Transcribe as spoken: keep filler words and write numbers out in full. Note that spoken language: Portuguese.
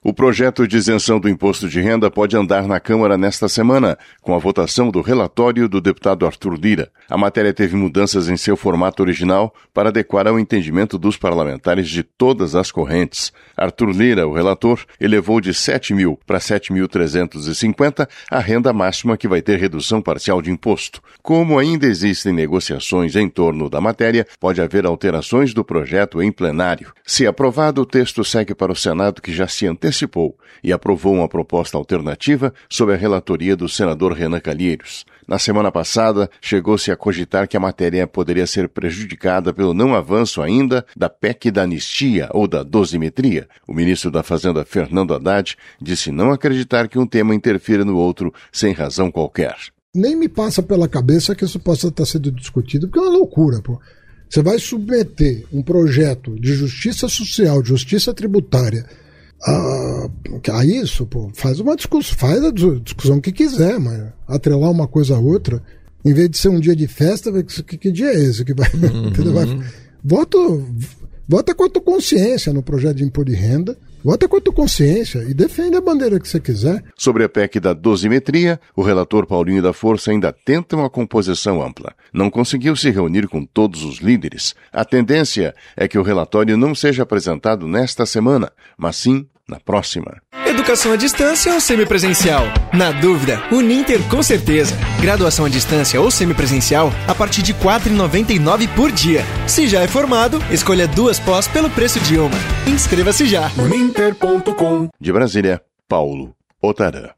O projeto de isenção do imposto de renda pode andar na Câmara nesta semana, com a votação do relatório do deputado Arthur Lira. A matéria teve mudanças em seu formato original para adequar ao entendimento dos parlamentares de todas as correntes. Arthur Lira, o relator, elevou de sete mil para sete mil trezentos e cinquenta a renda máxima que vai ter redução parcial de imposto. Como ainda existem negociações em torno da matéria, pode haver alterações do projeto em plenário. Se aprovado, o texto segue para o Senado, que já se antecipou Antecipou e aprovou uma proposta alternativa sob a relatoria do senador Renan Calheiros. Na semana passada, chegou-se a cogitar que a matéria poderia ser prejudicada pelo não avanço ainda da P E C da anistia ou da dosimetria. O ministro da Fazenda, Fernando Haddad, disse não acreditar que um tema interfira no outro sem razão qualquer. Nem me passa pela cabeça que isso possa estar sendo discutido, porque é uma loucura, pô. Você vai submeter um projeto de justiça social, de justiça tributária, A, a isso, pô, faz uma discussão, faz a discussão que quiser, mas atrelar uma coisa a outra, em vez de ser um dia de festa, que, que dia é esse que vai, uhum. vai vota, vota com a tua consciência no projeto de imposto de renda, vota com a tua consciência e defende a bandeira que você quiser. Sobre a P E C da dosimetria, o relator Paulinho da Força ainda tenta uma composição ampla. Não conseguiu se reunir com todos os líderes. A tendência é que o relatório não seja apresentado nesta semana, mas sim na próxima. Educação à distância ou semipresencial? Na dúvida, Uninter com certeza. Graduação à distância ou semipresencial a partir de quatro reais e noventa e nove centavos por dia. Se já é formado, escolha duas pós pelo preço de uma. Inscreva-se já. Uninter ponto com. De Brasília, Paulo Otarã.